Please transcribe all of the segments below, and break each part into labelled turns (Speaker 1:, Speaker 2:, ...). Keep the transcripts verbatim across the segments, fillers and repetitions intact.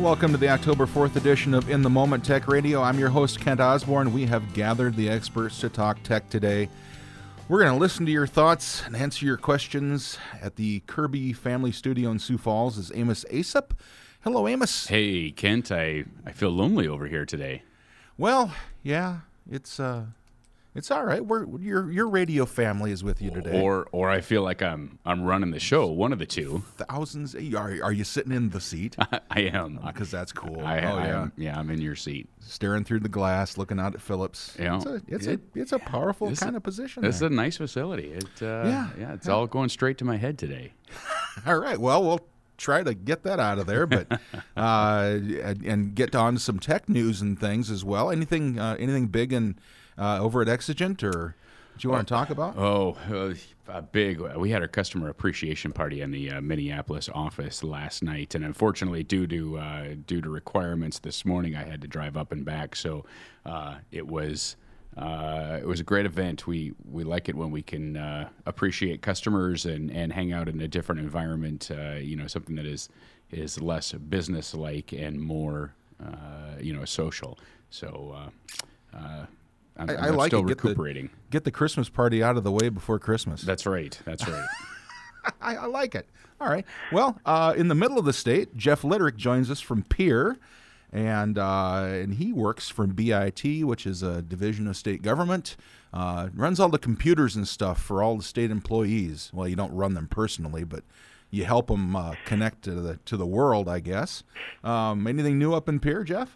Speaker 1: Welcome to the October fourth edition of In the Moment Tech Radio. I'm your host, Kent Osborne. We have gathered the experts to talk tech today. We're going to listen to your thoughts and answer your questions at the Kirby Family Studio in Sioux Falls. Is Amos Aesop. Hello, Amos.
Speaker 2: Hey, Kent. I, I feel lonely over here today.
Speaker 1: Well, yeah, it's uh, it's all right. We're your your radio family is with you today.
Speaker 2: Or or I feel like I'm I'm running the show. One of the two.
Speaker 1: Thousands. Are are you sitting in the seat?
Speaker 2: I am.
Speaker 1: Because that's cool.
Speaker 2: I,
Speaker 1: oh
Speaker 2: I
Speaker 1: yeah,
Speaker 2: am, yeah. I'm in your seat,
Speaker 1: staring through the glass, looking out at Phillips.
Speaker 2: You know,
Speaker 1: it's a it's,
Speaker 2: it,
Speaker 1: a, it's a powerful
Speaker 2: it's
Speaker 1: kind
Speaker 2: a,
Speaker 1: of position.
Speaker 2: It's
Speaker 1: there.
Speaker 2: a nice facility. It uh,
Speaker 1: yeah,
Speaker 2: yeah. It's
Speaker 1: yeah.
Speaker 2: all going straight to my head today.
Speaker 1: All right. Well, we'll try to get that out of there, but uh, and, and get on to some tech news and things as well. Anything uh, anything big and uh, over at Exigent, or do you want to talk about?
Speaker 2: Oh, uh, a big. We had our customer appreciation party in the uh, Minneapolis office last night, and unfortunately, due to uh, due to requirements this morning, I had to drive up and back. So uh, it was. Uh, it was a great event. We we like it when we can uh, appreciate customers and, and hang out in a different environment. Uh, you know, something that is is less business like and more uh, you know social. So uh, uh, I'm,
Speaker 1: I, I
Speaker 2: I'm
Speaker 1: like
Speaker 2: still
Speaker 1: it. Get
Speaker 2: recuperating.
Speaker 1: The, get the Christmas party out of the way before Christmas.
Speaker 2: That's right. That's right.
Speaker 1: I, I like it. All right. Well, uh, in the middle of the state, Jeff Litterick joins us from Peer. And uh, and he works for B I T, which is a division of state government. Uh, runs all the computers and stuff for all the state employees. Well, you don't run them personally, but you help them uh, connect to the to the world, I guess. Um, anything new up in Pierre, Jeff?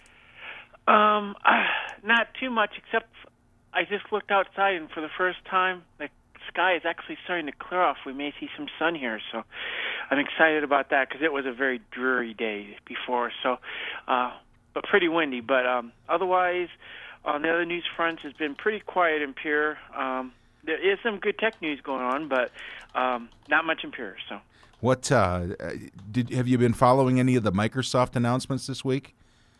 Speaker 3: Um, uh, not too much, except I just looked outside, and for the first time, the sky is actually starting to clear off. We may see some sun here, so I'm excited about that because it was a very dreary day before. So, uh, but pretty windy. But um, otherwise, on the other news fronts, has been pretty quiet in Pierre. Um, there is some good tech news going on, but um, not much in Pierre. So,
Speaker 1: what uh, did have you been following any of the Microsoft announcements this week?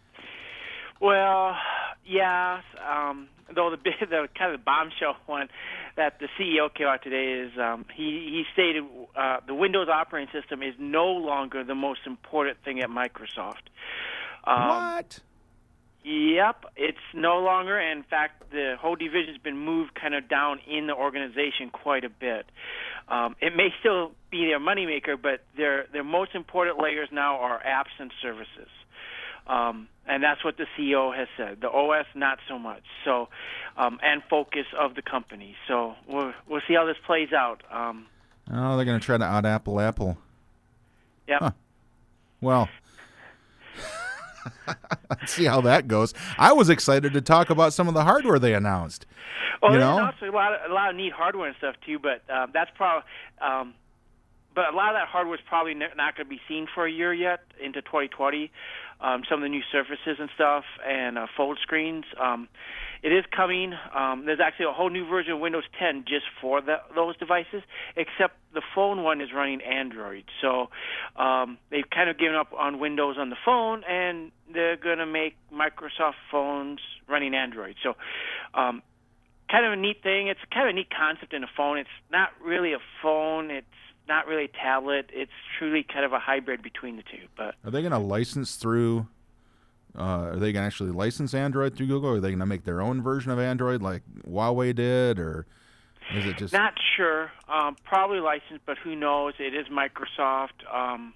Speaker 3: Well, yeah. Um, though the the kind of the bombshell one that the C E O came out today is um, he he stated uh, the Windows operating system is no longer the most important thing at Microsoft. Um,
Speaker 1: what?
Speaker 3: Yep, it's no longer. In fact, the whole division's been moved kind of down in the organization quite a bit. Um, it may still be their moneymaker, but their their most important layers now are apps and services. Um, and that's what the C E O has said. The O S, not so much. So, um, and focus of the company. So we'll we'll see how this plays out. Um,
Speaker 1: oh, they're going to try to out Apple Apple.
Speaker 3: Yep.
Speaker 1: Huh. Well, let's see how that goes. I was excited to talk about some of the hardware they announced.
Speaker 3: Well,
Speaker 1: you
Speaker 3: there's
Speaker 1: know?
Speaker 3: also a lot of, a lot of neat hardware and stuff too. But um, that's probably. Um, But a lot of that hardware is probably not going to be seen for a year yet into twenty twenty. Um, some of the new Surfaces and stuff and uh, fold screens. Um, it is coming. Um, there's actually a whole new version of Windows ten just for the, those devices, except the phone one is running Android. So um, they've kind of given up on Windows on the phone, and they're going to make Microsoft phones running Android. So um, kind of a neat thing. It's kind of a neat concept in a phone. It's not really a phone. It's not really a tablet. It's truly kind of a hybrid between the two. But
Speaker 1: are they going to license through? Uh, are they going to actually license Android through Google? Or are they going to make their own version of Android like Huawei did, or is it just
Speaker 3: not sure? Um, probably licensed, but who knows? It is Microsoft. Um,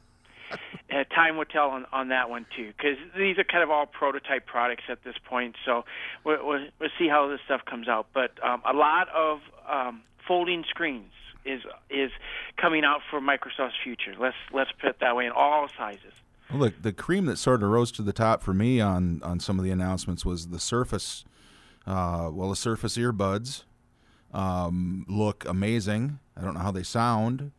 Speaker 3: uh, time will tell on, on that one too, because these are kind of all prototype products at this point. So we'll, we'll, we'll see how this stuff comes out. But um, a lot of um, folding screens is is coming out for Microsoft's future. Let's let's put it that way, in all sizes.
Speaker 1: Well, look, the cream that sort of rose to the top for me on, on some of the announcements was the Surface. Uh, well, the Surface earbuds um, look amazing. I don't know how they sound,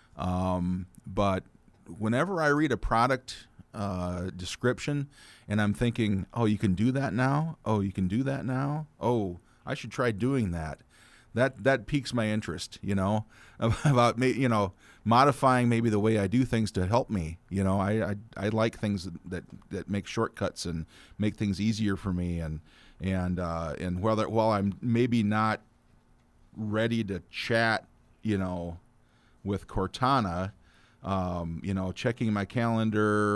Speaker 1: um, but whenever I read a product uh, description and I'm thinking, oh, you can do that now? Oh, you can do that now? Oh, I should try doing that. That that piques my interest, you know, about me, you know, modifying maybe the way I do things to help me. You know, I I, I like things that, that, that make shortcuts and make things easier for me. And and uh, and while while I'm maybe not ready to chat, you know, with Cortana, um, you know, checking my calendar,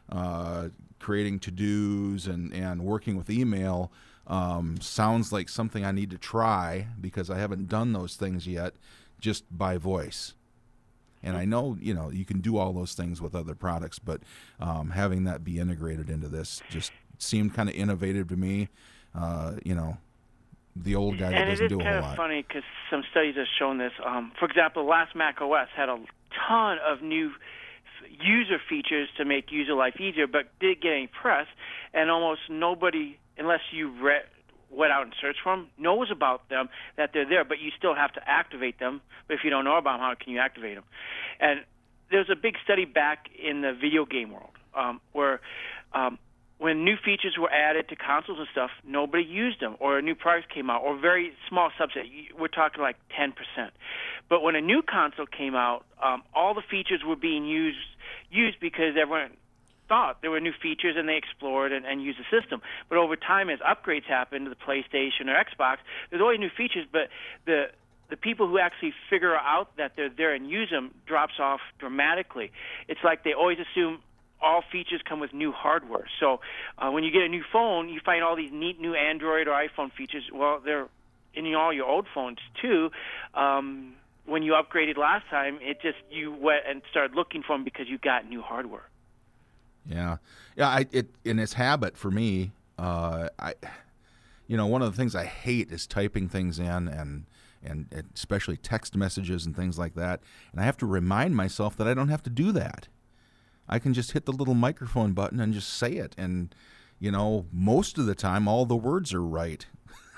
Speaker 1: uh, creating to-dos and, and working with email um, sounds like something I need to try because I haven't done those things yet just by voice. And I know, you know, you can do all those things with other products, but um, having that be integrated into this just seemed kind of innovative to me. Uh, you know, the old guy that
Speaker 3: and
Speaker 1: doesn't do a whole lot.
Speaker 3: And it is kind of funny because some studies have shown this. Um, for example, the last Mac O S had a ton of new f- user features to make user life easier, but didn't get any press. And almost nobody, unless you read, went out and searched for them, knows about them, that they're there, but you still have to activate them. But if you don't know about them, how can you activate them? And there's a big study back in the video game world um, where um, when new features were added to consoles and stuff, nobody used them, or new products came out, or very small subset. We're talking like ten percent. But when a new console came out, um, all the features were being used used because everyone thought there were new features and they explored and, and used the system. But over time, as upgrades happened to the PlayStation or Xbox, there's always new features, but the the people who actually figure out that they're there and use them drops off dramatically. It's like they always assume all features come with new hardware. So uh, when you get a new phone, you find all these neat new Android or iPhone features. Well, they're in all your old phones too. Um, when you upgraded last time, it just you went and started looking for them because you got new hardware.
Speaker 1: Yeah, yeah. I it in its habit for me. Uh, I, you know, one of the things I hate is typing things in and. And especially text messages and things like that. And I have to remind myself that I don't have to do that. I can just hit the little microphone button and just say it. And, you know, most of the time, all the words are right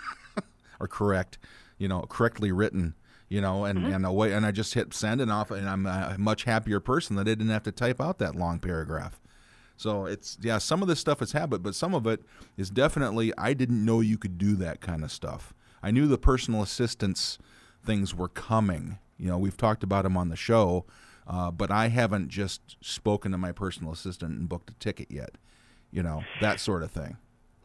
Speaker 1: or correct, you know, correctly written, you know, and, mm-hmm. and, away, and I just hit send and off, and I'm a much happier person that I didn't have to type out that long paragraph. So it's, yeah, some of this stuff is habit, but some of it is definitely, I didn't know you could do that kind of stuff. I knew the personal assistance things were coming. You know, we've talked about them on the show, uh, but I haven't just spoken to my personal assistant and booked a ticket yet. You know, that sort of thing.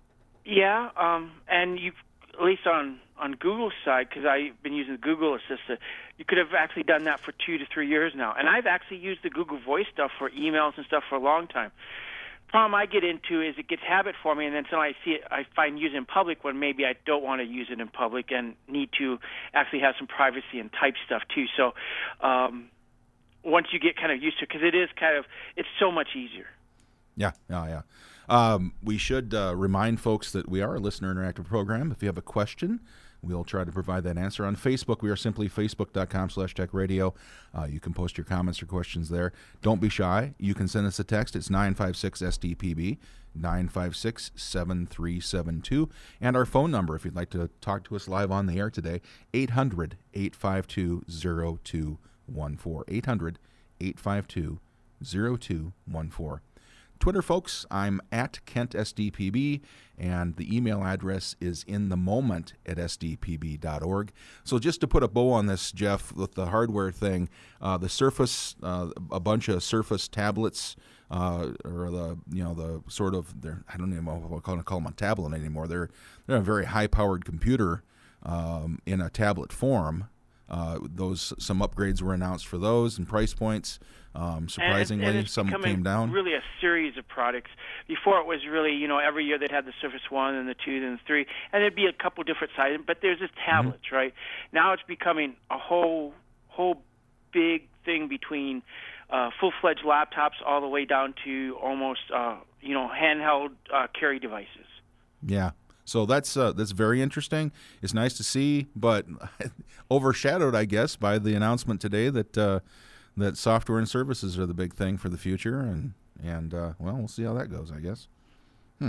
Speaker 3: Yeah, um, and you, at least on, on Google's side, because I've been using the Google Assistant, you could have actually done that for two to three years now. And I've actually used the Google Voice stuff for emails and stuff for a long time. Problem I get into is it gets habit for me, and then suddenly I see it, I find use it in public when maybe I don't want to use it in public and need to actually have some privacy and type stuff too. So um, once you get kind of used to it, because it is kind of, it's so much easier.
Speaker 1: Yeah, yeah, yeah. Um, we should uh, remind folks that we are a listener interactive program. If you have a question, we'll try to provide that answer. On Facebook, we are simply facebook.com slash tech radio. Uh, you can post your comments or questions there. Don't be shy. You can send us a text. It's nine five six S T P B, nine five six, seven three seven two. And our phone number, if you'd like to talk to us live on the air today, eight hundred, eight five two, zero two one four. eight hundred, eight five two, zero two one four. Twitter, folks, I'm at Kent S D P B, and the email address is in the moment at s d p b dot org. So just to put a bow on this, Jeff, with the hardware thing, uh, the Surface, uh, a bunch of Surface tablets, uh, or the you know the sort of they're I don't even know what to call them a tablet anymore. They're they're a very high-powered computer um, in a tablet form. Uh, those some upgrades were announced for those and price points. Um, surprisingly,
Speaker 3: and, and it's
Speaker 1: some came down.
Speaker 3: Really, a series of products. Before it was really, you know, every year they'd have the Surface One and the Two and the Three, and there'd be a couple different sizes. But there's just tablets, mm-hmm. right? Now it's becoming a whole, whole big thing between uh, full-fledged laptops all the way down to almost, uh, you know, handheld uh, carry devices.
Speaker 1: Yeah. So that's uh, that's very interesting. It's nice to see, but overshadowed, I guess, by the announcement today that uh, that software and services are the big thing for the future, and and uh, well, we'll see how that goes, I guess. Hmm.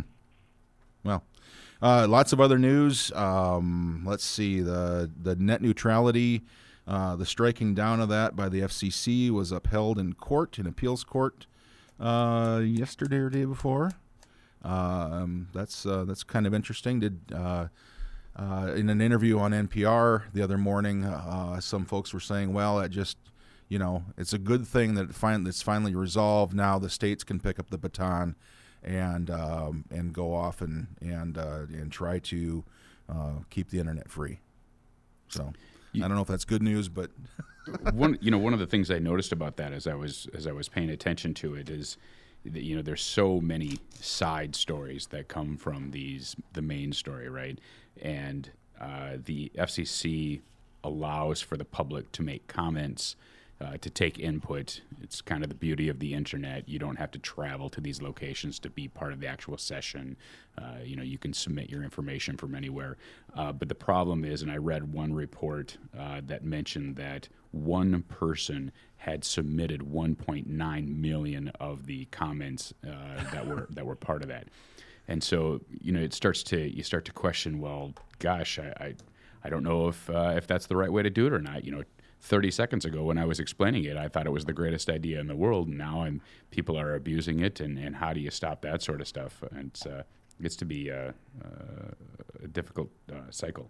Speaker 1: Well, uh, lots of other news. Um, let's see the the net neutrality, uh, the striking down of that by the F C C was upheld in court, in appeals court, uh, yesterday or day before. Um, that's uh, that's kind of interesting. Did uh, uh, in an interview on N P R the other morning, uh, some folks were saying, "Well, it just, you know, it's a good thing that it fin- it's finally resolved. Now the states can pick up the baton and um, and go off and and uh, and try to uh, keep the internet free." So you, I don't know if that's good news, but
Speaker 2: one you know one of the things I noticed about that as I was as I was paying attention to it is. you know, there's so many side stories that come from these the main story, right? And uh, the F C C allows for the public to make comments, uh, to take input. It's kind of the beauty of the internet. You don't have to travel to these locations to be part of the actual session. Uh, you know, you can submit your information from anywhere. Uh, but the problem is, and I read one report uh, that mentioned that one person had submitted one point nine million of the comments uh, that were that were part of that. And so, you know, it starts to you start to question, well, gosh, I I, I don't know if uh, if that's the right way to do it or not. You know, thirty seconds ago when I was explaining it, I thought it was the greatest idea in the world. And now I'm people are abusing it, and, and how do you stop that sort of stuff? And it's uh, gets to be a, a difficult uh, cycle.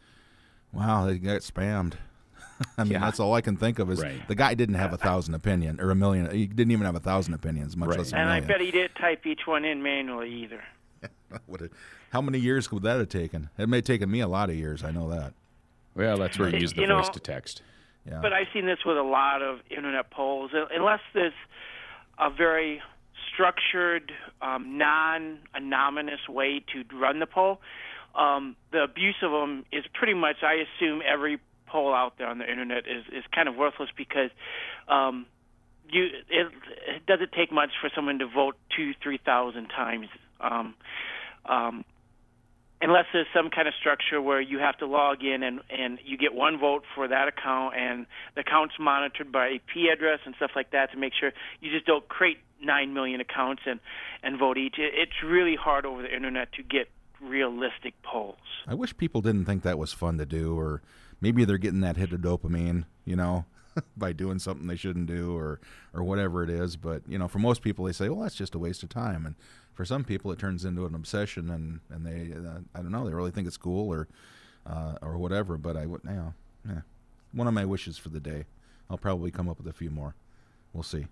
Speaker 1: Wow, they got spammed. I mean,
Speaker 2: Yeah.
Speaker 1: that's all I can think of is
Speaker 2: Right.
Speaker 1: the guy didn't have a thousand opinion or a million. He didn't even have a thousand opinions, much
Speaker 2: Right.
Speaker 1: less a
Speaker 3: And I
Speaker 1: million.
Speaker 3: bet he didn't type each one in manually either.
Speaker 1: Would it- how many years would that have taken? It may have taken me a lot of years. I know that.
Speaker 2: Well, that's where you use the
Speaker 3: You know-
Speaker 2: voice to text.
Speaker 1: Yeah.
Speaker 3: But I've seen this with a lot of internet polls. Unless there's a very structured, um, non-anonymous way to run the poll, um, the abuse of them is pretty much, I assume, every poll out there on the internet is, is kind of worthless because um, you it, it doesn't take much for someone to vote two, three thousand times. Um, um, Unless there's some kind of structure where you have to log in and, and you get one vote for that account, and the account's monitored by I P address and stuff like that to make sure you just don't create nine million accounts and, and vote each. It, it's really hard over the internet to get realistic polls.
Speaker 1: I wish people didn't think that was fun to do, or maybe they're getting that hit of dopamine, you know, by doing something they shouldn't do, or or whatever it is. But you know, for most people, they say, "Well, that's just a waste of time," and for some people, it turns into an obsession, and and they, uh, I don't know, they really think it's cool or uh, or whatever. But I would, you know, yeah, one of my wishes for the day. I'll probably come up with a few more. We'll see.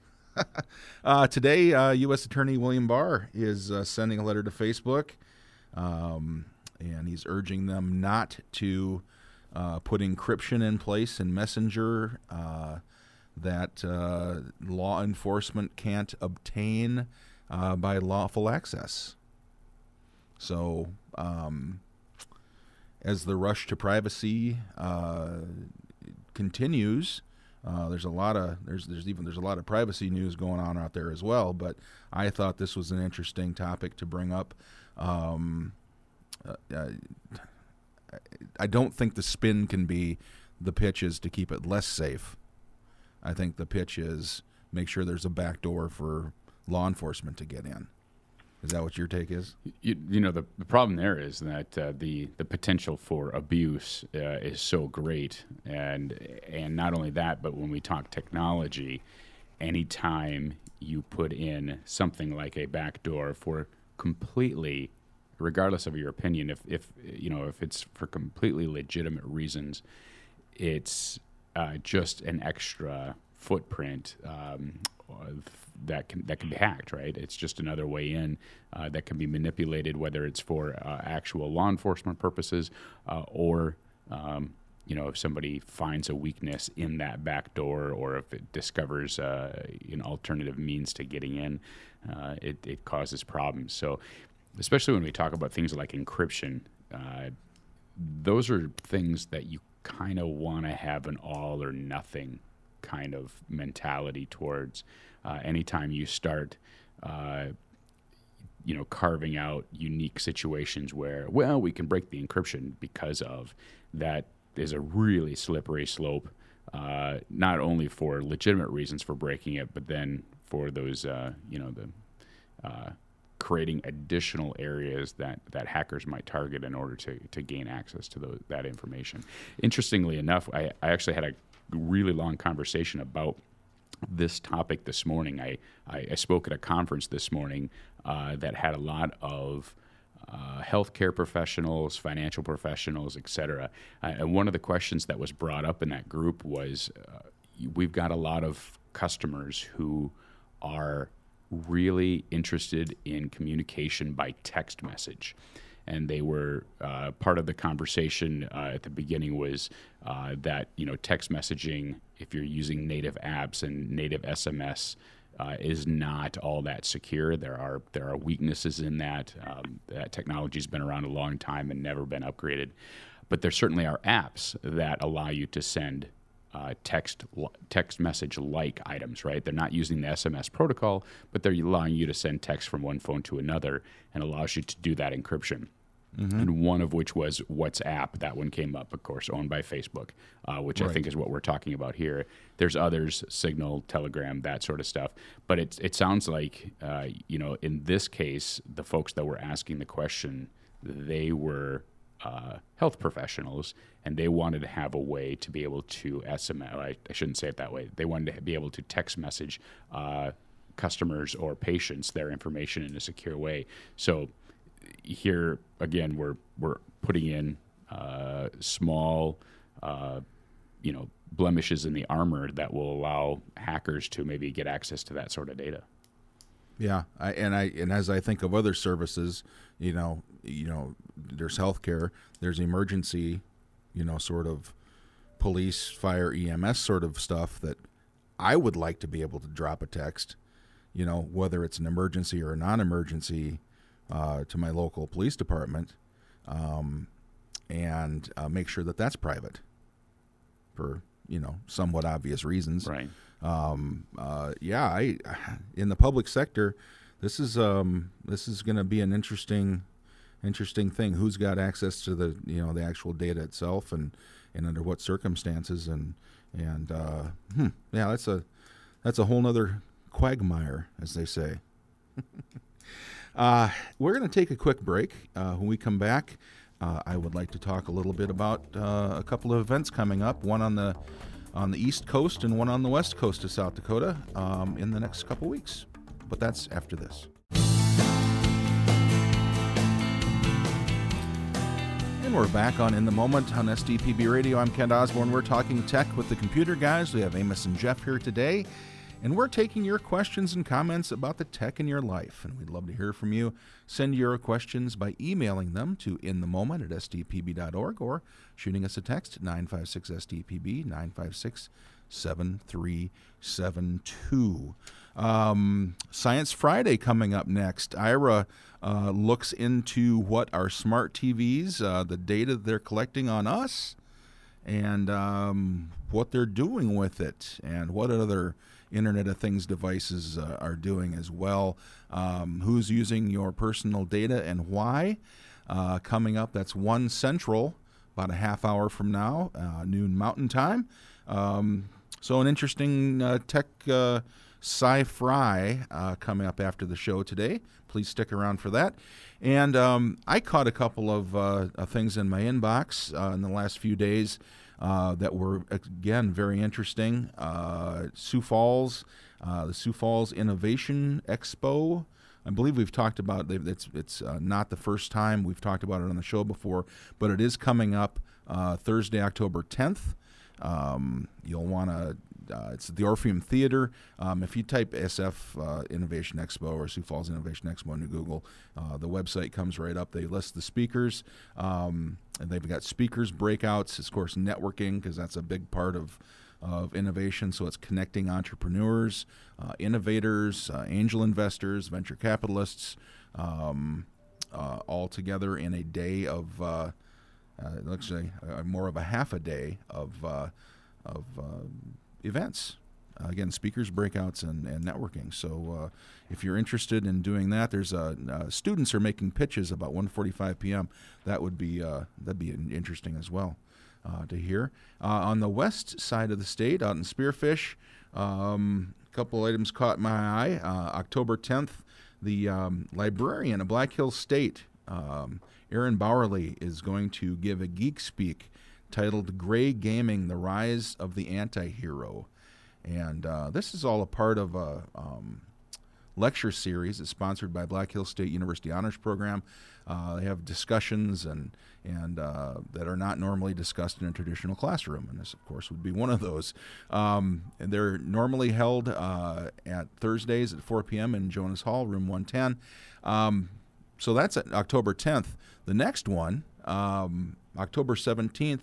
Speaker 1: uh, today, uh, U S Attorney William Barr is uh, sending a letter to Facebook, um, and he's urging them not to uh, put encryption in place in Messenger uh, that uh, law enforcement can't obtain uh, by lawful access. So, um, as the rush to privacy uh, continues, Uh, there's a lot of there's there's even there's a lot of privacy news going on out there as well. But I thought this was an interesting topic to bring up. Um, uh, uh, I don't think the spin can be the pitch is to keep it less safe. I think the pitch is make sure there's a back door for law enforcement to get in. Is that what your take is?
Speaker 2: You, you know, the, the problem there is that uh, the the potential for abuse uh, is so great, and and not only that, but when we talk technology, anytime you put in something like a backdoor for completely, regardless of your opinion, if if you know if it's for completely legitimate reasons, it's uh, just an extra footprint. Um, that can that can be hacked, right? It's just another way in uh, that can be manipulated, whether it's for uh, actual law enforcement purposes uh, or, um, you know, if somebody finds a weakness in that back door, or if it discovers uh, an alternative means to getting in, uh, it, it causes problems. So especially when we talk about things like encryption, uh, those are things that you kind of want to have an all or nothing kind of mentality towards. Uh, anytime you start, uh, you know, carving out unique situations where, well, we can break the encryption because of that, is a really slippery slope, uh, not only for legitimate reasons for breaking it, but then for those, uh, you know, the uh, creating additional areas that, that hackers might target in order to, to gain access to those, that information. Interestingly enough, I, I actually had a really long conversation about this topic this morning. I, I, I spoke at a conference this morning uh, that had a lot of uh, healthcare professionals, financial professionals, et cetera. Uh, and one of the questions that was brought up in that group was, uh, we've got a lot of customers who are really interested in communication by text message. And they were uh, part of the conversation uh, at the beginning was uh, that, you know, text messaging, if you're using native apps and native S M S uh, is not all that secure. There are there are weaknesses in that. Um, that technology's been around a long time and never been upgraded. But there certainly are apps that allow you to send uh, text text message like items, right? They're not using the S M S protocol, but they're allowing you to send text from one phone to another and allows you to do that encryption. Mm-hmm. And one of which was WhatsApp. That one came up, of course, owned by Facebook, uh, which right. I think is what we're talking about here. There's others, Signal, Telegram, that sort of stuff. But it, it sounds like, uh, you know, in this case, the folks that were asking the question, they were uh, health professionals, and they wanted to have a way to be able to S M S. I, I shouldn't say it that way. They wanted to be able to text message uh, customers or patients their information in a secure way. So here again, we're we're putting in uh, small, uh, you know, blemishes in the armor that will allow hackers to maybe get access to that sort of data.
Speaker 1: Yeah, I, and I and as I think of other services, you know, you know, there's healthcare, there's emergency, you know, sort of police, fire, E M S sort of stuff that I would like to be able to drop a text, you know, whether it's an emergency or a non-emergency. Uh, to my local police department, um, and uh, make sure that that's private for, you know, somewhat obvious reasons.
Speaker 2: Right.
Speaker 1: Um, uh, yeah, I in the public sector, this is um, this is going to be an interesting interesting thing. Who's got access to the you know the actual data itself, and, and under what circumstances, and and uh, hmm, yeah, that's a that's a whole nother quagmire, as they say. Uh, we're going to take a quick break. Uh, when we come back, uh, I would like to talk a little bit about uh, a couple of events coming up, one on the on the East Coast and one on the West Coast of South Dakota um, in the next couple weeks. But that's after this. And we're back on In the Moment on S D P B Radio. I'm Kent Osborne. We're talking tech with the computer guys. We have Amos and Jeff here today. And we're taking your questions and comments about the tech in your life. And we'd love to hear from you. Send your questions by emailing them to inthemoment at s d p b dot org or shooting us a text at nine five six S D P B, nine five six, seven three seven two. Um, Science Friday coming up next. Ira uh, looks into what our smart T Vs, uh, the data they're collecting on us, and um, what they're doing with it, and what other Internet of Things devices uh, are doing as well. Um, who's using your personal data and why? Uh, coming up, that's one Central, about a half hour from now, uh, noon Mountain Time. Um, so an interesting uh, tech uh, sci-fi uh, coming up after the show today. Please stick around for that. And um, I caught a couple of uh, things in my inbox uh, in the last few days Uh, that were, again, very interesting. Uh, Sioux Falls, uh, the Sioux Falls Innovation Expo. I believe we've talked about it. It's, it's uh, not the first time we've talked about it on the show before, but it is coming up uh, Thursday, October tenth. Um, you'll want to, uh, it's at the Orpheum Theater. Um, if you type S F uh, Innovation Expo or Sioux Falls Innovation Expo into Google, uh, the website comes right up. They list the speakers, um, and they've got speakers, breakouts, of course, networking, because that's a big part of, of innovation. So it's connecting entrepreneurs, uh, innovators, uh, angel investors, venture capitalists, um, uh, all together in a day of, uh, uh, let's say, uh, more of a half a day of, uh, of uh, events. Uh, again, speakers, breakouts, and, and networking. So uh, if you're interested in doing that, there's uh, uh, students are making pitches about one forty-five p.m. That would be uh, that'd be interesting as well uh, to hear. Uh, on the west side of the state, out in Spearfish, um, a couple items caught my eye. Uh, October tenth, the um, librarian of Black Hills State, um, Aaron Bowerly, is going to give a Geek Speak titled "Gray Gaming: The Rise of the Anti-Hero." And uh, this is all a part of a um, lecture series. It's sponsored by Black Hills State University Honors Program. Uh, they have discussions and and uh, that are not normally discussed in a traditional classroom, and this, of course, would be one of those. Um, and they're normally held uh, at Thursdays at four p.m. in Jonas Hall, room one ten. Um, so that's at October tenth. The next one, um, October seventeenth,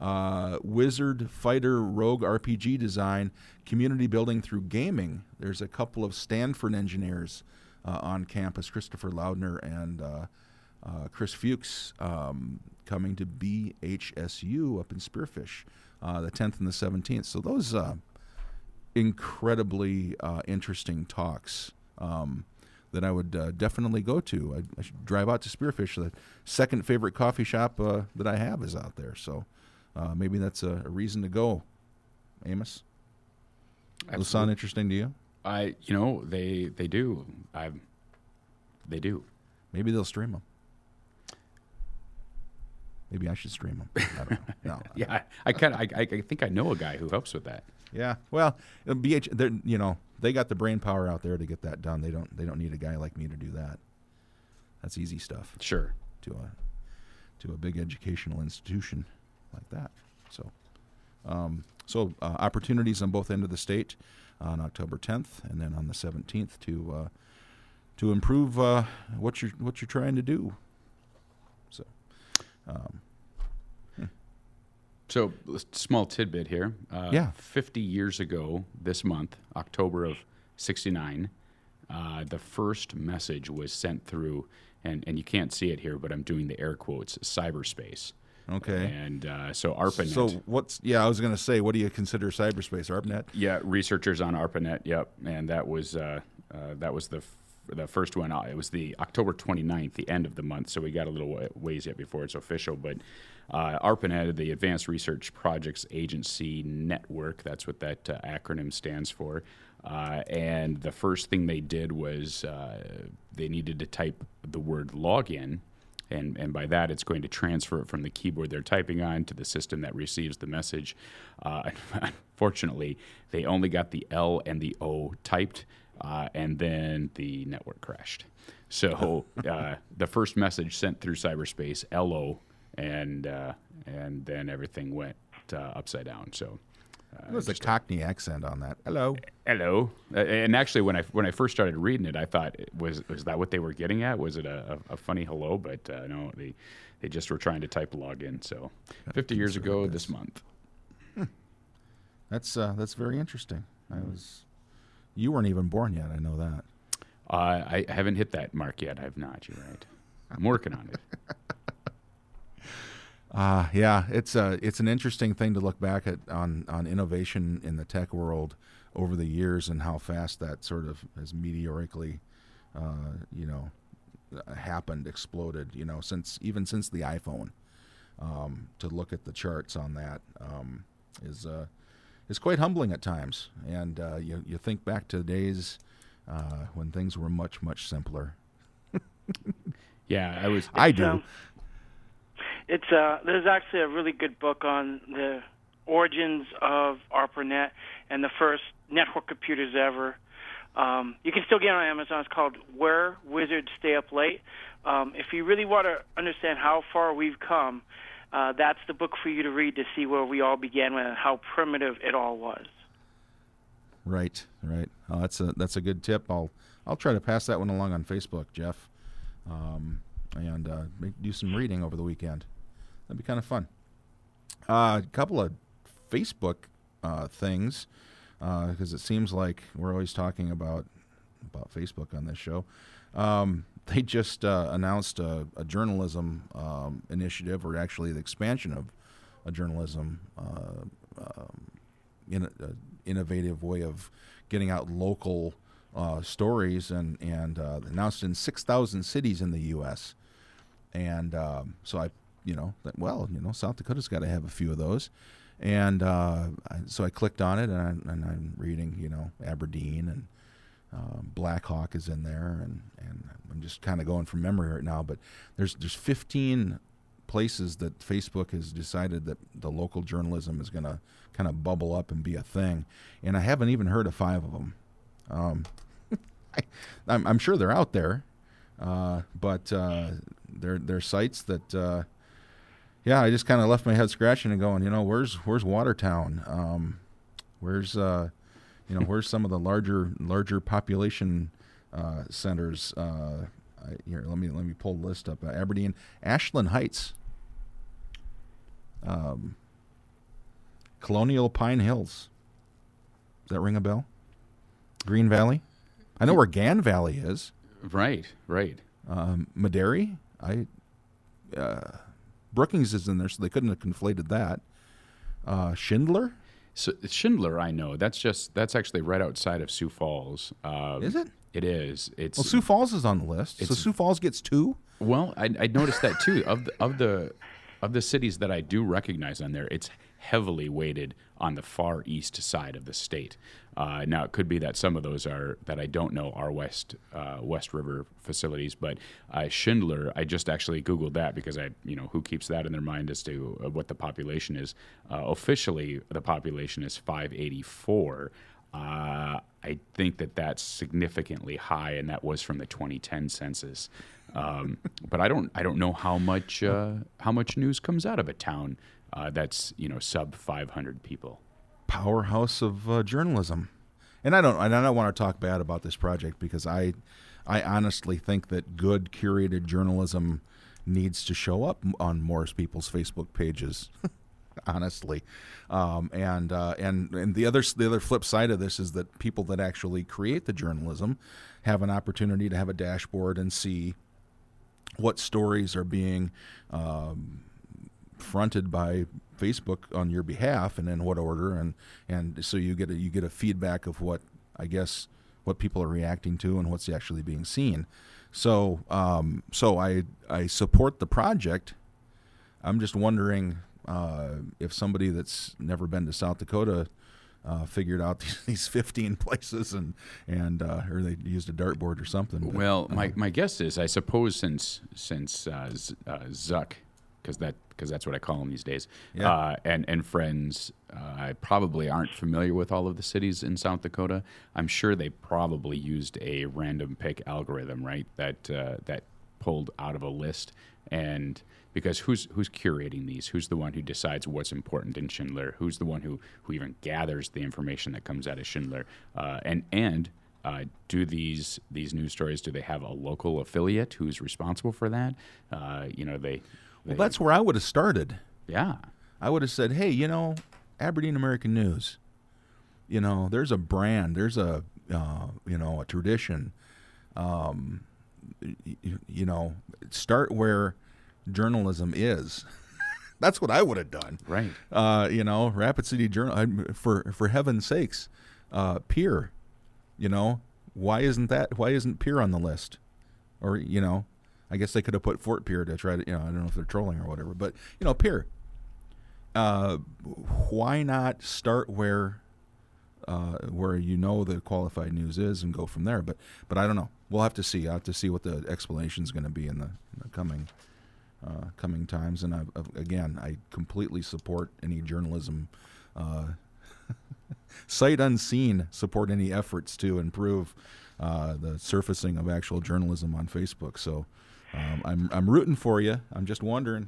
Speaker 1: Uh, Wizard Fighter Rogue R P G design, community building through gaming. There's a couple of Stanford engineers uh, on campus, Christopher Loudner and uh, uh, Chris Fuchs, um, coming to B H S U up in Spearfish, uh, the tenth and the seventeenth. So those uh, incredibly uh, interesting talks um, that I would uh, definitely go to. I, I should drive out to Spearfish. The second favorite coffee shop uh, that I have is out there. So uh, maybe that's a, a reason to go. Amos? Does it sound interesting to you?
Speaker 2: I, you know, they they do. I, they do.
Speaker 1: Maybe they'll stream them. Maybe I should stream them. I don't know. No.
Speaker 2: yeah, I, I kind of. I, I think I know a guy who helps with that.
Speaker 1: Yeah. Well, B H, they're, you know, they got the brain power out there to get that done. They don't. They don't need a guy like me to do that. That's easy stuff.
Speaker 2: Sure.
Speaker 1: To a to a big educational institution like that. So, um, so uh, opportunities on both ends of the state on October tenth, and then on the seventeenth to uh, to improve uh, what you're what you're trying to do. So. Um,
Speaker 2: So, small tidbit here. Uh,
Speaker 1: yeah.
Speaker 2: fifty years ago this month, October of sixty-nine, uh, the first message was sent through, and, and you can't see it here, but I'm doing the air quotes, cyberspace.
Speaker 1: Okay.
Speaker 2: And uh, so ARPANET.
Speaker 1: So what's, yeah, I was going to say, what do you consider cyberspace, ARPANET?
Speaker 2: Yeah, researchers on ARPANET, yep. And that was, uh, uh, that was the f- the first one. It was the October twenty-ninth, the end of the month, so we got a little ways yet before it's official, but Uh, ARPANET, the Advanced Research Projects Agency Network, that's what that uh, acronym stands for. Uh, and the first thing they did was uh, they needed to type the word login, and, and by that it's going to transfer it from the keyboard they're typing on to the system that receives the message. Uh, unfortunately, they only got the L and the O typed, uh, and then the network crashed. So uh, the first message sent through cyberspace, L O, and uh, and then everything went uh, upside down. So uh,
Speaker 1: There was a Cockney accent on that. Hello.
Speaker 2: hello. Uh, and actually, when I when I first started reading it, I thought was was that what they were getting at? Was it a, a, a funny hello? But uh, no, they they just were trying to type login. So fifty years ago this month.
Speaker 1: Hmm. That's uh, that's very interesting. I was, you weren't even born yet. I know that.
Speaker 2: Uh, I haven't hit that mark yet. I've not. You're right. I'm working on it.
Speaker 1: Uh, yeah, it's a it's an interesting thing to look back at on, on innovation in the tech world over the years and how fast that sort of has meteorically, uh, you know, happened, exploded. You know, since even since the iPhone, um, to look at the charts on that um, is uh, is quite humbling at times. And uh, you you think back to the days uh, when things were much much simpler.
Speaker 2: Yeah, I was.
Speaker 1: I do.
Speaker 3: Um, It's uh, there's actually a really good book on the origins of ARPANET and the first network computers ever. Um, you can still get it on Amazon. It's called Where Wizards Stay Up Late. Um, if you really want to understand how far we've come, uh, that's the book for you to read to see where we all began with and how primitive it all was.
Speaker 1: Right, right. Oh, that's a that's a good tip. I'll I'll try to pass that one along on Facebook, Jeff, um, and uh, make, do some reading over the weekend. That'd be kind of fun. Uh, a couple of Facebook uh, things, because uh, it seems like we're always talking about about Facebook on this show. Um, they just uh, announced a, a journalism um, initiative, or actually the expansion of a journalism uh, um, in, uh, innovative way of getting out local uh, stories, and and uh, announced in six thousand cities in the U S And um, so I. You know, that, well, you know, South Dakota's got to have a few of those. And uh, I, so I clicked on it, and, I, and I'm reading, you know, Aberdeen, and uh, Black Hawk is in there, and, and I'm just kind of going from memory right now. But there's there's fifteen places that Facebook has decided that the local journalism is going to kind of bubble up and be a thing. And I haven't even heard of five of them. Um, I, I'm, I'm sure they're out there, uh, but uh, they're, they're sites that... Uh, Yeah, I just kind of left my head scratching and going, you know, where's where's Watertown? Um, where's uh, you know, where's some of the larger larger population uh, centers? Uh, I, here, let me let me pull the list up. Uh, Aberdeen, Ashland Heights. Um, Colonial Pine Hills. Does that ring a bell? Green Valley? I know where Gan Valley is.
Speaker 2: Right, right.
Speaker 1: Um, Maderi? I, uh, Brookings is in there, so they couldn't have conflated that. Uh, Schindler?
Speaker 2: So Schindler, I know. That's just that's actually right outside of Sioux Falls. Um,
Speaker 1: Is it?
Speaker 2: It is. It's
Speaker 1: Well, Sioux Falls is on the list. So
Speaker 2: It's-
Speaker 1: Sioux Falls gets two?
Speaker 2: Well, I, I noticed that too. Of the, of the of the cities that I do recognize on there, it's heavily weighted on the far east side of the state. Uh, now, it could be that some of those are that I don't know are West uh, West River facilities, but uh, Schindler, I just actually Googled that because I, you know, who keeps that in their mind as to uh, what the population is. Uh, officially, the population is five eighty-four. Uh, I think that that's significantly high, and that was from the twenty ten census. Um, but I don't, I don't know how much, uh, how much news comes out of a town uh, that's you know sub five hundred people.
Speaker 1: Powerhouse of uh, journalism. And I don't, and I don't want to talk bad about this project because I, I honestly think that good curated journalism needs to show up on more people's Facebook pages. Honestly, um, and uh, and and the other the other flip side of this is that people that actually create the journalism have an opportunity to have a dashboard and see what stories are being um, fronted by Facebook on your behalf, and in what order, and and so you get a you get a feedback of what I guess what people are reacting to and what's actually being seen. So um, so I I support the project. I'm just wondering. Uh, if somebody that's never been to South Dakota uh, figured out these, these fifteen places and and uh, or they used a dartboard or something. But,
Speaker 2: Well, my,
Speaker 1: uh,
Speaker 2: my guess is, I suppose since since uh, Z- uh, Zuck, because that because that's what I call him these days,
Speaker 1: Yeah.
Speaker 2: uh, and and friends, uh, probably aren't familiar with all of the cities in South Dakota. I'm sure they probably used a random pick algorithm, right? That uh, that pulled out of a list. And because who's who's curating these? Who's the one who decides what's important in Schindler? Who's the one who, who even gathers the information that comes out of Schindler? Uh, and and uh, do these these news stories, do they have a local affiliate who's responsible for that? Uh, you know, they, they
Speaker 1: well, that's where I would have started.
Speaker 2: yeah.
Speaker 1: I would have said, hey, you know, Aberdeen American News. You know, there's a brand, there's a uh, you know a tradition. Um, you, you know, start where journalism is. That's what I would have done.
Speaker 2: Right.
Speaker 1: Uh, you know, Rapid City Journal. I, for for heaven's sakes, uh, Pierre. You know, why isn't that? Why isn't Pierre on the list? Or you know, I guess they could have put Fort Pierre to try to. You know, I don't know if they're trolling or whatever. But you know, Pierre. Uh, why not start where, uh, where you know the qualified news is and go from there? But but I don't know. We'll have to see. I have to see what the explanation is going to be in the, in the coming. Uh, coming times, and I, again, I completely support any journalism, uh, sight unseen, support any efforts to improve uh, the surfacing of actual journalism on Facebook. So um, I'm I'm rooting for you. I'm just wondering.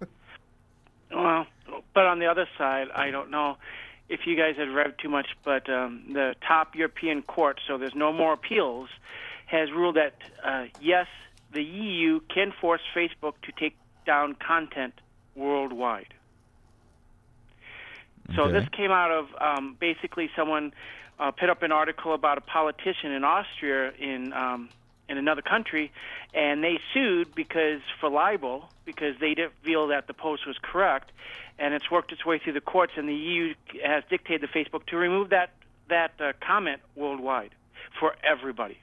Speaker 3: Well, but on the other side, I don't know if you guys had read too much, but um, the top European court, so there's no more appeals, has ruled that uh, yes, the E U can force Facebook to take down content worldwide. So
Speaker 1: Okay.
Speaker 3: this came out of um, basically someone uh, put up an article about a politician in Austria in um, in another country, and they sued because for libel because they didn't feel that the post was correct, and it's worked its way through the courts, and the E U has dictated to Facebook to remove that that uh, comment worldwide for everybody.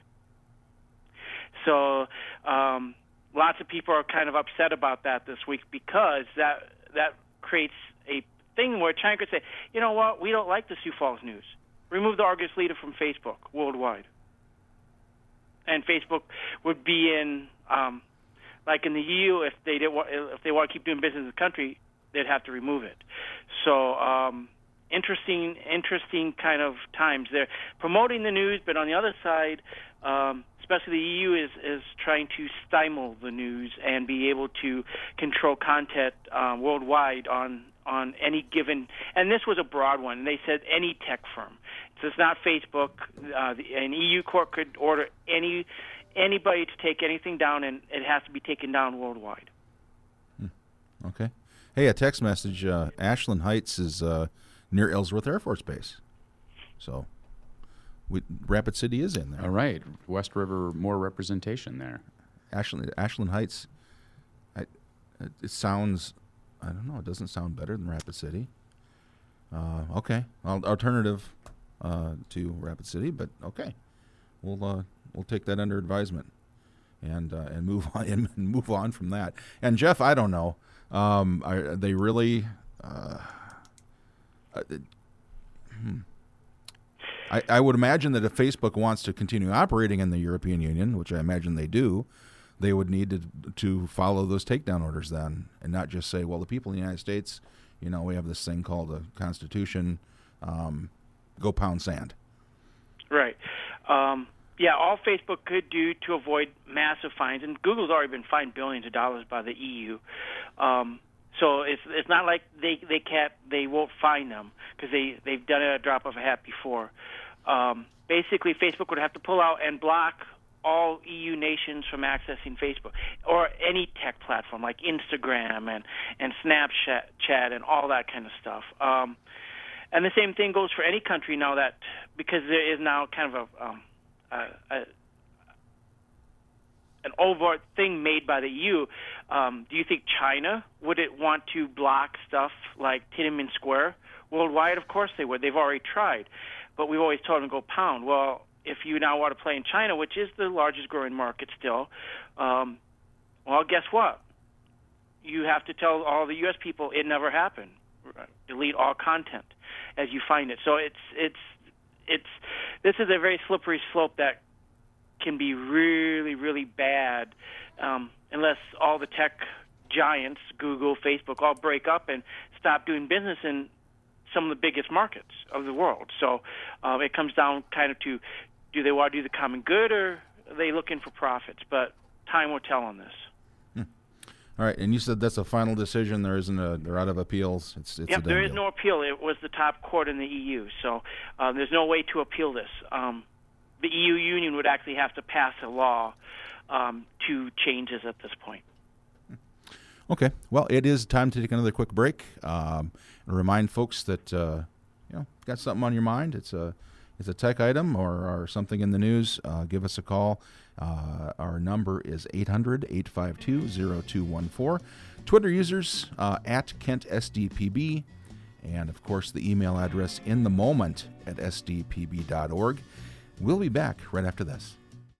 Speaker 3: So um, lots of people are kind of upset about that this week because that that creates a thing where China could say, you know what, we don't like the Sioux Falls News. Remove the Argus Leader from Facebook worldwide. And Facebook would be in, um, like in the E U, if they did, wa- if they want to keep doing business in the country, they'd have to remove it. So um, interesting, interesting kind of times. They're promoting the news, but on the other side, um, especially the E U is, is trying to stymie the news and be able to control content uh, worldwide on on any given, and this was a broad one, and they said any tech firm. So it's not Facebook. Uh, the, an E U court could order any anybody to take anything down, and it has to be taken down worldwide.
Speaker 1: Okay. Hey, a text message. Uh, Ashland Heights is uh, near Ellsworth Air Force Base. So we, Rapid City is in there.
Speaker 2: All right. West River, more representation there.
Speaker 1: Ashland, Ashland Heights, I, it sounds, I don't know, it doesn't sound better than Rapid City. Uh, okay, well, alternative uh, to Rapid City, but okay, we'll uh, we'll take that under advisement, and uh, and move on and move on from that. And Jeff, I don't know, um, are they really? Uh, uh, hmm. I, I would imagine that if Facebook wants to continue operating in the European Union, which I imagine they do, they would need to to follow those takedown orders then, and not just say, well, the people in the United States, you know, we have this thing called the Constitution, um, go pound sand.
Speaker 3: Right. Um, yeah, all Facebook could do to avoid massive fines, and Google's already been fined billions of dollars by the E U. Um, so it's it's not like they they can't they won't fine them, because they they've done it at a drop of a hat before. Um, basically, Facebook would have to pull out and block all E U nations from accessing Facebook or any tech platform like Instagram and, and Snapchat chat and all that kind of stuff. Um, and the same thing goes for any country now, that because there is now kind of a, um, a, a an overt thing made by the E U. Um, do you think China would it want to block stuff like Tiananmen Square worldwide? Of course they would. They've already tried, but we've always told them to go pound. Well, if you now want to play in China, which is the largest growing market still, um, well, guess what? You have to tell all the U S people it never happened. Delete all content as you find it. So it's it's it's this is a very slippery slope that can be really, really bad um, unless all the tech giants, Google, Facebook, all break up and stop doing business in some of the biggest markets of the world. So uh, it comes down kind of to, do they want to do the common good, or are they looking for profits? But time will tell on this.
Speaker 1: Hmm. All right, and you said that's a final decision. There isn't a, they're out of appeals. It's, it's
Speaker 3: yep,
Speaker 1: a done
Speaker 3: there is
Speaker 1: deal.
Speaker 3: no appeal. It was the top court in the E U, so uh, there's no way to appeal this. Um, the E U Union would actually have to pass a law um, to change this at this point.
Speaker 1: Okay, well, it is time to take another quick break. Um, and remind folks that uh, you know, got something on your mind. It's a it's a tech item or, or something in the news. Uh, give us a call. Uh, our number is eight hundred, eight five two, zero two one four. Twitter users uh, at Kent S D P B, and of course the email address in the moment at s d p b dot org. We'll be back right after this.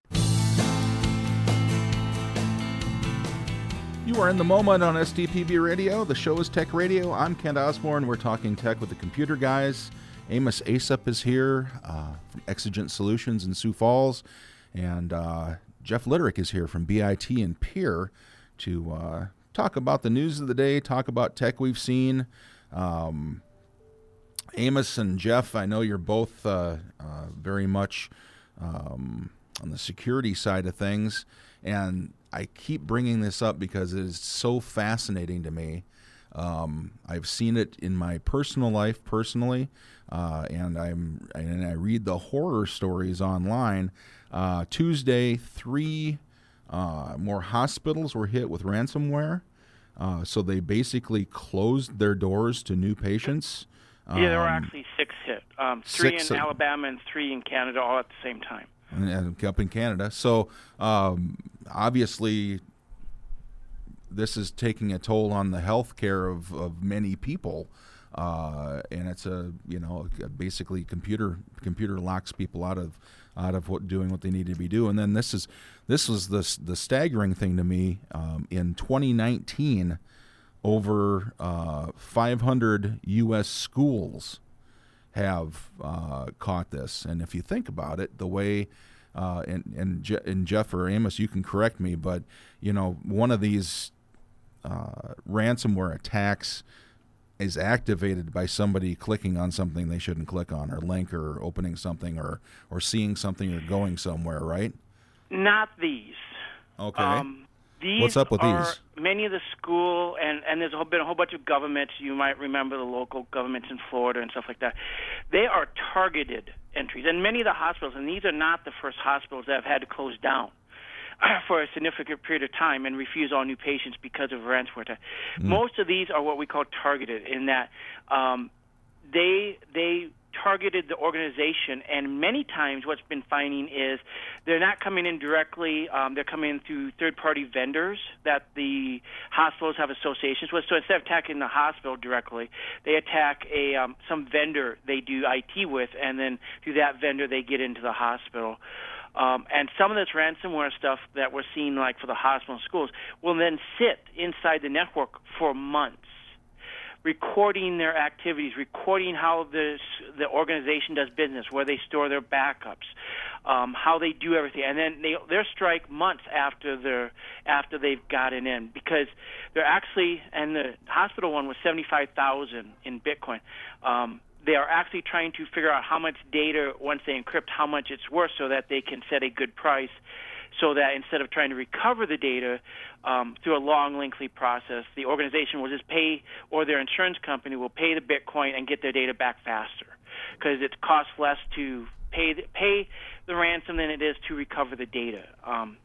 Speaker 1: You are in the moment on S D P B Radio. The show is Tech Radio. I'm Kent Osborne. We're talking tech with the computer guys. Amos Aesop is here uh, from Exigent Solutions in Sioux Falls. And uh, Jeff Litterick is here from B I T and Peer to uh, talk about the news of the day, talk about tech we've seen. Um, Amos and Jeff, I know you're both uh, uh, very much um, on the security side of things. And I keep bringing this up because it is so fascinating to me. Um, I've seen it in my personal life, personally, uh, and I'm and I read the horror stories online. Uh, Tuesday, three uh, more hospitals were hit with ransomware, uh, so they basically closed their doors to new patients.
Speaker 3: Um, yeah, there were
Speaker 1: um,
Speaker 3: actually six hit, um, three
Speaker 1: six,
Speaker 3: in Alabama and three in Canada, all at the same time.
Speaker 1: And up in Canada. So um, obviously this is taking a toll on the health care of, of many people. Uh, and it's a, you know, basically computer computer locks people out of out of what doing what they need to be doing. And then this is this was the the staggering thing to me. Um, in twenty nineteen, over uh, five hundred U S schools have uh, caught this. And if you think about it, the way, uh, and, and, Je- and Jeff or Amos, you can correct me, but, you know, one of these uh, ransomware attacks is activated by somebody clicking on something they shouldn't click on, or link, or opening something, or, or seeing something, or going somewhere, right?
Speaker 3: Not these.
Speaker 1: Okay.
Speaker 3: Um, These
Speaker 1: What's up with
Speaker 3: are
Speaker 1: these?
Speaker 3: Many of the school, and, and there's been a whole bunch of governments, you might remember the local governments in Florida and stuff like that. They are targeted entries. And many of the hospitals, and these are not the first hospitals that have had to close down for a significant period of time and refuse all new patients because of ransomware attack. Mm. Most of these are what we call targeted, in that um, they they targeted the organization, and many times what's been finding is they're not coming in directly. Um, they're coming in through third-party vendors that the hospitals have associations with. So instead of attacking the hospital directly, they attack a um, some vendor they do I T with, and then through that vendor they get into the hospital. Um, and some of this ransomware stuff that we're seeing, like for the hospital and schools, will then sit inside the network for months, recording their activities, recording how the the organization does business, where they store their backups, um, how they do everything, and then they they're strike months after they're after they've gotten in, because they're actually, and the hospital one was seventy-five thousand in Bitcoin. Um, they are actually trying to figure out how much data, once they encrypt, how much it's worth, so that they can set a good price, so that instead of trying to recover the data um, through a long, lengthy process, the organization will just pay, or their insurance company will pay the Bitcoin and get their data back faster, because it costs less to pay the, pay the ransom than it is to recover the data. Um,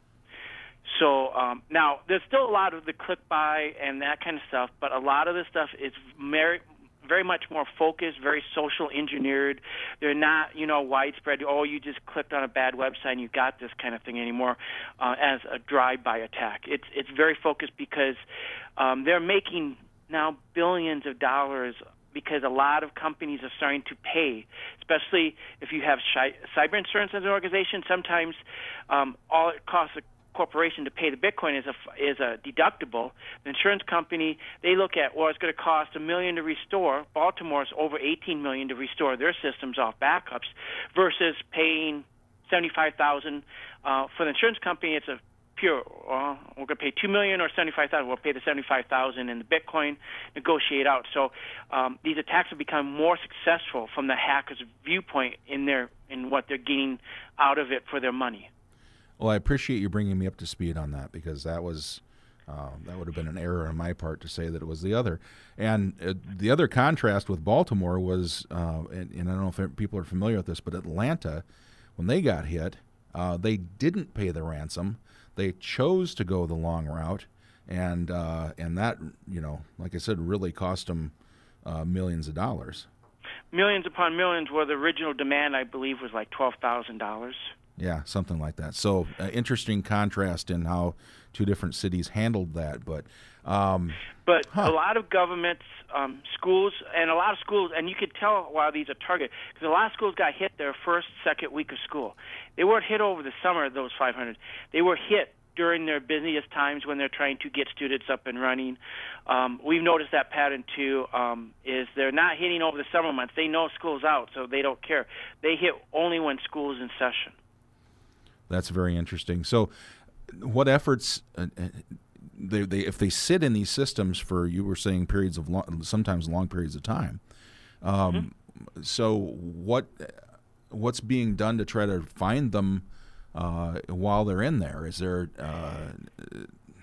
Speaker 3: so um, now, there's still a lot of the click buy and that kind of stuff, but a lot of the stuff is very, very much more focused, very social engineered. They're not, you know, widespread, oh, you just clicked on a bad website and you got this kind of thing anymore uh, as a drive-by attack. It's it's very focused because um, they're making now billions of dollars, because a lot of companies are starting to pay, especially if you have shi- cyber insurance as an organization. Sometimes um, all it costs a corporation to pay the Bitcoin is a is a deductible. The insurance company, they look at, well, it's going to cost a million to restore. Baltimore's over eighteen million to restore their systems off backups, versus paying seventy-five thousand uh, for the insurance company. It's a pure, well, we're going to pay two million or seventy-five thousand. We'll pay the seventy-five thousand in the Bitcoin, negotiate out. So um, these attacks have become more successful from the hacker's viewpoint in their in what they're getting out of it for their money.
Speaker 1: Well, I appreciate you bringing me up to speed on that, because that was uh, that would have been an error on my part to say that it was the other. And uh, the other contrast with Baltimore was, uh, and, and I don't know if people are familiar with this, but Atlanta, when they got hit, uh, they didn't pay the ransom. They chose to go the long route, and uh, and that, you know, like I said, really cost them uh, millions of dollars.
Speaker 3: Millions upon millions, where the original demand, I believe, was like twelve thousand dollars.
Speaker 1: Yeah, something like that. So uh, interesting contrast in how two different cities handled that. But um,
Speaker 3: but
Speaker 1: huh.
Speaker 3: a lot of governments, um, schools, and a lot of schools, and you could tell why these are targeted, because a lot of schools got hit their first, second week of school. They weren't hit over the summer, those five hundred. They were hit during their busiest times when they're trying to get students up and running. Um, we've noticed that pattern too, um, is they're not hitting over the summer months. They know school's out, so they don't care. They hit only when school's in session.
Speaker 1: That's very interesting. So what efforts, uh, they, they, if they sit in these systems for, you were saying, periods of long, sometimes long periods of time, um, mm-hmm. so what what's being done to try to find them uh, while they're in there? Is there, uh,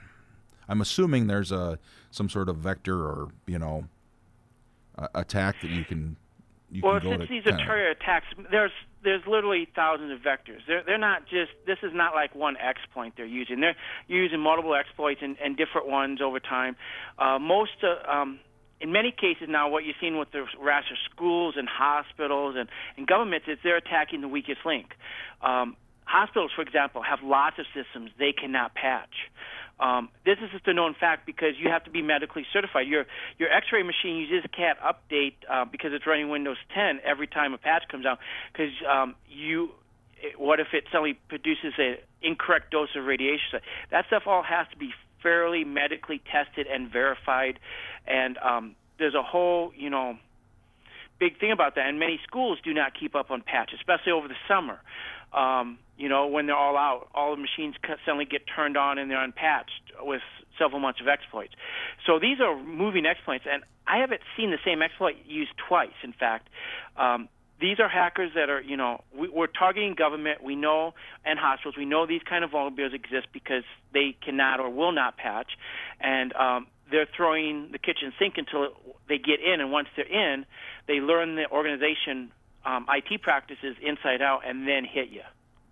Speaker 1: I'm assuming there's a some sort of vector or, you know, uh, attack that you can you
Speaker 3: well,
Speaker 1: can go
Speaker 3: since
Speaker 1: to
Speaker 3: these are
Speaker 1: kinda...
Speaker 3: target attacks, there's there's literally thousands of vectors. They're they're not just this is not like one exploit they're using. They're using multiple exploits and, and different ones over time. Uh, most uh, um, in many cases now, what you're seeing with the rash of schools and hospitals and, and governments is they're attacking the weakest link. Um, hospitals, for example, have lots of systems they cannot patch. Um, this is just a known fact because you have to be medically certified. Your your X-ray machine, you just can't update uh, because it's running Windows ten every time a patch comes out. Because um, you, what if it suddenly produces an incorrect dose of radiation? That stuff all has to be fairly medically tested and verified. And um, there's a whole, you know, big thing about that. And many schools do not keep up on patches, especially over the summer. Um, you know, when they're all out, all the machines suddenly get turned on and they're unpatched with several months of exploits. So these are moving exploits, and I haven't seen the same exploit used twice, in fact. Um, these are hackers that are, you know, we, we're targeting government, we know, and hospitals. We know these kind of vulnerabilities exist because they cannot or will not patch, and um, they're throwing the kitchen sink until they get in, and once they're in, they learn the organization um, I T practices inside out and then hit you.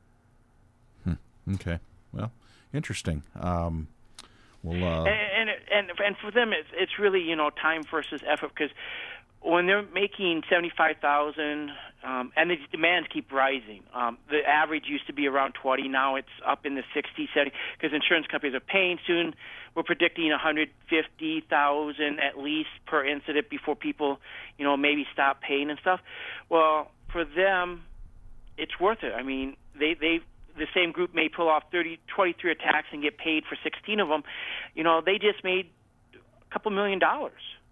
Speaker 1: Okay, well, interesting. Um, well, uh...
Speaker 3: and, and and and for them, it's it's really, you know, time versus effort, because when they're making seventy-five thousand, um, and the demands keep rising. Um, the average used to be around twenty. Now it's up in the sixty, seventy, because insurance companies are paying soon. We're predicting one hundred fifty thousand at least per incident before people, you know, maybe stop paying and stuff. Well, for them, it's worth it. I mean, they they the same group may pull off thirty, twenty-three attacks and get paid for sixteen of them. You know, they just made a couple million dollars.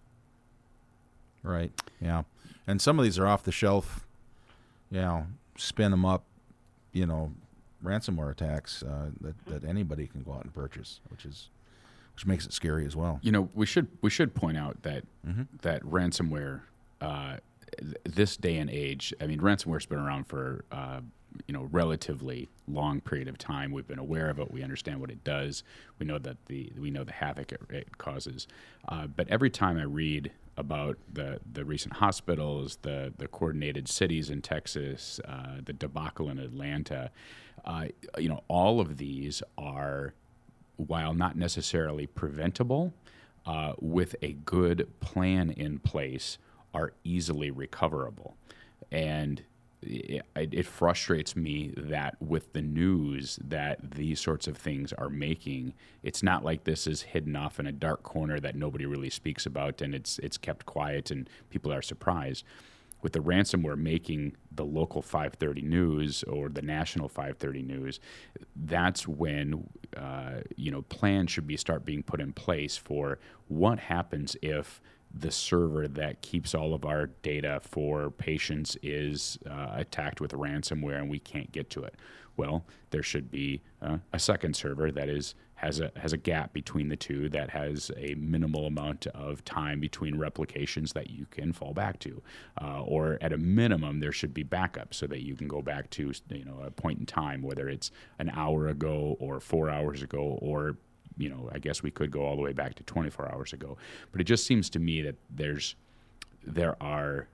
Speaker 1: Right. Yeah. And some of these are off the shelf, you know, spin them up, you know, ransomware attacks uh, that, that anybody can go out and purchase, which is which makes it scary as well.
Speaker 2: You know, we should we should point out that
Speaker 1: mm-hmm.
Speaker 2: that ransomware, uh, th- this day and age, I mean, ransomware's been around for uh, you know relatively long period of time. We've been aware of it. We understand what it does. We know that the we know the havoc it, it causes. Uh, but every time I read about the, the recent hospitals, the, the coordinated cities in Texas, uh, the debacle in Atlanta, uh, you know, all of these are, while not necessarily preventable, uh, with a good plan in place, are easily recoverable. And it, it frustrates me that with the news that these sorts of things are making, it's not like this is hidden off in a dark corner that nobody really speaks about and it's it's kept quiet and people are surprised. With the ransomware making the local five thirty news or the national five thirty news, that's when uh, you know plans should be start being put in place for what happens if the server that keeps all of our data for patients is uh, attacked with ransomware and we can't get to it. Well, there should be uh, a second server that is has a has a gap between the two, that has a minimal amount of time between replications that you can fall back to, uh, or at a minimum there should be backup so that you can go back to you know a point in time, whether it's an hour ago or four hours ago or you know, I guess we could go all the way back to twenty-four hours ago. But it just seems to me that there's there are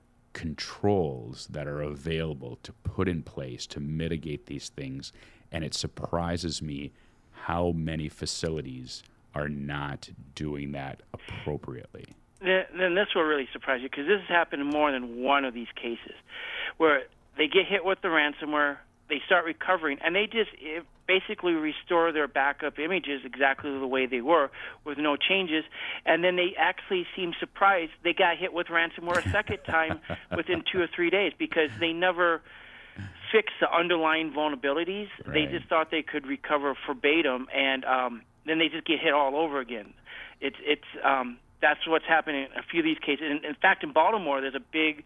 Speaker 2: controls that are available to put in place to mitigate these things, and it surprises me how many facilities are not doing that appropriately.
Speaker 3: Then, then this will really surprise you, because this has happened in more than one of these cases, where they get hit with the ransomware, they start recovering, and they just it basically restore their backup images exactly the way they were with no changes, and then they actually seem surprised they got hit with ransomware a second time within two or three days because they never fixed the underlying vulnerabilities.
Speaker 2: Right.
Speaker 3: They just thought they could recover verbatim, and um, then they just get hit all over again. It's it's um, that's what's happening in a few of these cases. In, in fact, in Baltimore, there's a big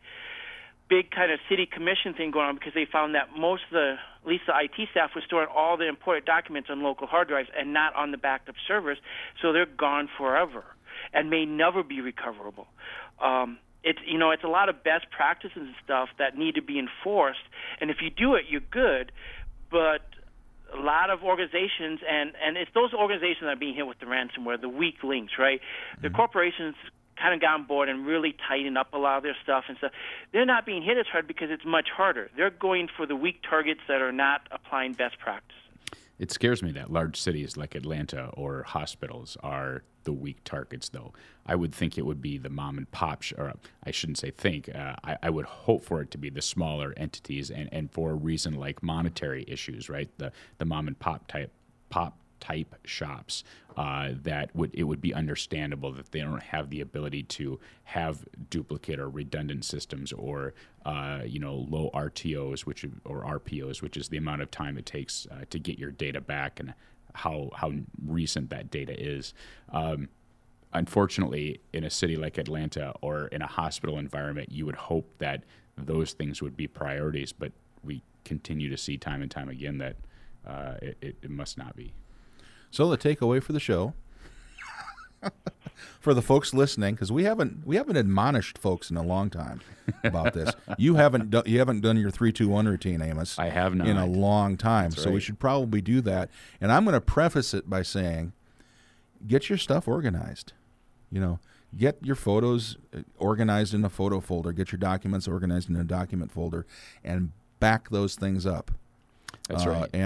Speaker 3: big kind of city commission thing going on because they found that most of the, at least the I T staff, was storing all the important documents on local hard drives and not on the backed up servers, so they're gone forever and may never be recoverable. Um, it's you know it's a lot of best practices and stuff that need to be enforced, and if you do it, you're good. But a lot of organizations, and and it's those organizations that are being hit with the ransomware, the weak links, right? The mm-hmm. corporations kind of got on board and really tighten up a lot of their stuff and stuff. They're not being hit as hard because it's much harder. They're going for the weak targets that are not applying best practice.
Speaker 2: It scares me that large cities like Atlanta or hospitals are the weak targets, though. I would think it would be the mom and pop, sh- or I shouldn't say think, uh, I, I would hope for it to be the smaller entities and, and for a reason like monetary issues, right? The the mom and pop type pop type shops uh, that would it would be understandable that they don't have the ability to have duplicate or redundant systems or uh, you know low R T Os which or R P Os, which is the amount of time it takes uh, to get your data back and how how recent that data is. Um, unfortunately, in a city like Atlanta or in a hospital environment, you would hope that those things would be priorities, but we continue to see time and time again that uh, it, it, it must not be.
Speaker 1: So the takeaway for the show, for the folks listening, because we haven't we haven't admonished folks in a long time about this. You haven't do, you haven't done your three two one routine, Amos.
Speaker 2: I have not
Speaker 1: in a long time.
Speaker 2: That's
Speaker 1: so
Speaker 2: right.
Speaker 1: we should probably do that. And I'm going to preface it by saying, get your stuff organized. You know, get your photos organized in a photo folder. Get your documents organized in a document folder, and back those things up.
Speaker 2: That's
Speaker 1: uh,
Speaker 2: right.
Speaker 1: And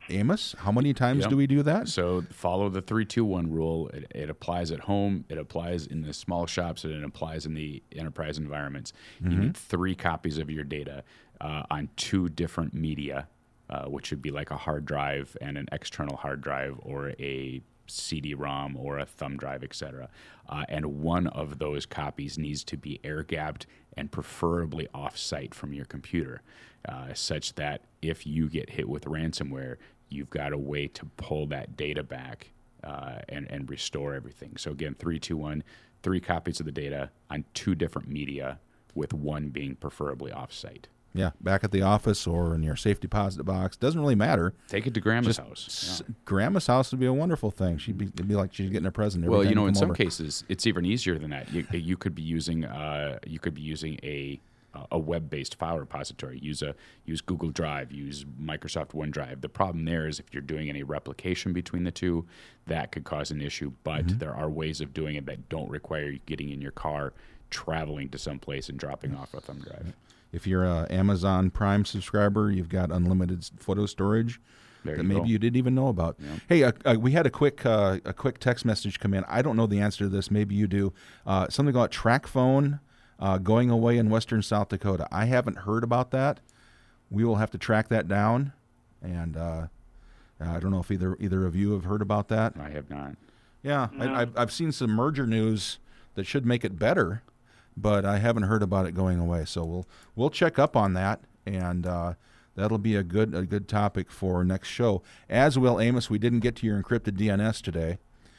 Speaker 1: Amos, how many times
Speaker 2: Yep.
Speaker 1: do we do that?
Speaker 2: So follow the three two one rule. It, it applies at home. It applies in the small shops, and it applies in the enterprise environments.
Speaker 1: Mm-hmm.
Speaker 2: You need three copies of your data uh, on two different media, uh, which would be like a hard drive and an external hard drive, or a C D ROM or a thumb drive, et cetera. Uh, and one of those copies needs to be air-gapped and preferably off-site from your computer, uh, such that if you get hit with ransomware, you've got a way to pull that data back uh, and, and restore everything. So again, three two one, three copies of the data on two different media, with one being preferably off-site.
Speaker 1: Yeah, back at the office or in your safe deposit box. Doesn't really matter.
Speaker 2: Take it to grandma's
Speaker 1: Just
Speaker 2: house.
Speaker 1: s-
Speaker 2: Yeah.
Speaker 1: Grandma's house would be a wonderful thing. She'd be, it'd be like she's getting a present. Every
Speaker 2: Well,
Speaker 1: time
Speaker 2: you know, in
Speaker 1: come
Speaker 2: some
Speaker 1: over.
Speaker 2: cases, it's even easier than that. You, you could be using uh, you could be using a a web-based file repository. Use a use Google Drive. Use Microsoft OneDrive. The problem there is if you're doing any replication between the two, that could cause an issue. But
Speaker 1: Mm-hmm.
Speaker 2: there are ways of doing it that don't require you getting in your car, traveling to some place, and dropping off a thumb drive.
Speaker 1: If you're a Amazon Prime subscriber, you've got unlimited s- photo storage
Speaker 2: There
Speaker 1: that
Speaker 2: you
Speaker 1: maybe
Speaker 2: go.
Speaker 1: you didn't even know about.
Speaker 2: Yeah.
Speaker 1: Hey, uh, uh, we had a quick uh, a quick text message come in. I don't know the answer to this. Maybe you do. Uh, something about track phone uh, going away in western South Dakota. I haven't heard about that. We will have to track that down, and uh, I don't know if either either of you have heard about that.
Speaker 2: I have not.
Speaker 1: Yeah,
Speaker 3: No.
Speaker 1: I, I've, I've seen some merger news that should make it better, but I haven't heard about it going away. So we'll we'll check up on that, and uh, that'll be a good a good topic for next show. As will Amos. We didn't get to your encrypted D N S today,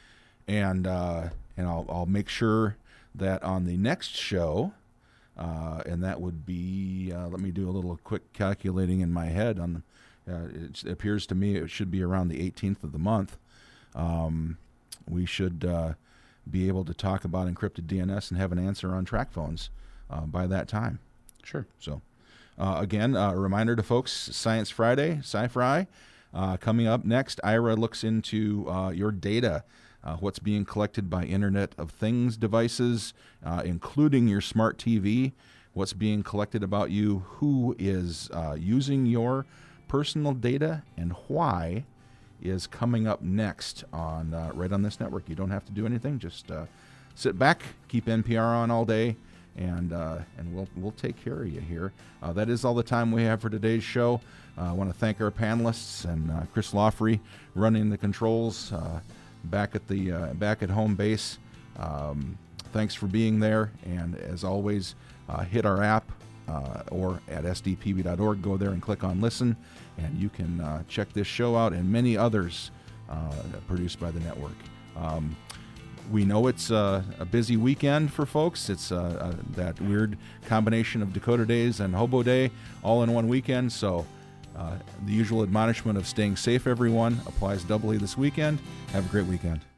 Speaker 1: and uh, and I'll I'll make sure that on the next show, uh, and that would be uh, let me do a little quick calculating in my head. On uh, it appears to me it should be around the eighteenth of the month. Um, we should uh, be able to talk about encrypted D N S and have an answer on track phones uh, by that time.
Speaker 2: Sure.
Speaker 1: So, uh, again, uh, a reminder to folks, Science Friday, Sci-Fri, uh, coming up next. Ira looks into uh, your data, uh, what's being collected by Internet of Things devices, uh, including your smart T V, what's being collected about you, who is uh, using your personal data, and why, is coming up next on uh, right on this network. You don't have to do anything. Just uh, sit back, keep N P R on all day, and uh, and we'll we'll take care of you here. Uh, that is all the time we have for today's show. Uh, I want to thank our panelists and uh, Chris Lawfrey running the controls uh, back at the uh, back at home base. Um, thanks for being there, and as always, uh, hit our app uh, or at S D P B dot org. Go there and click on listen, and you can uh, check this show out and many others uh, produced by the network. Um, We know it's uh, a busy weekend for folks. It's uh, uh, that weird combination of Dakota Days and Hobo Day all in one weekend. So uh, the usual admonishment of staying safe, everyone, applies doubly this weekend. Have a great weekend.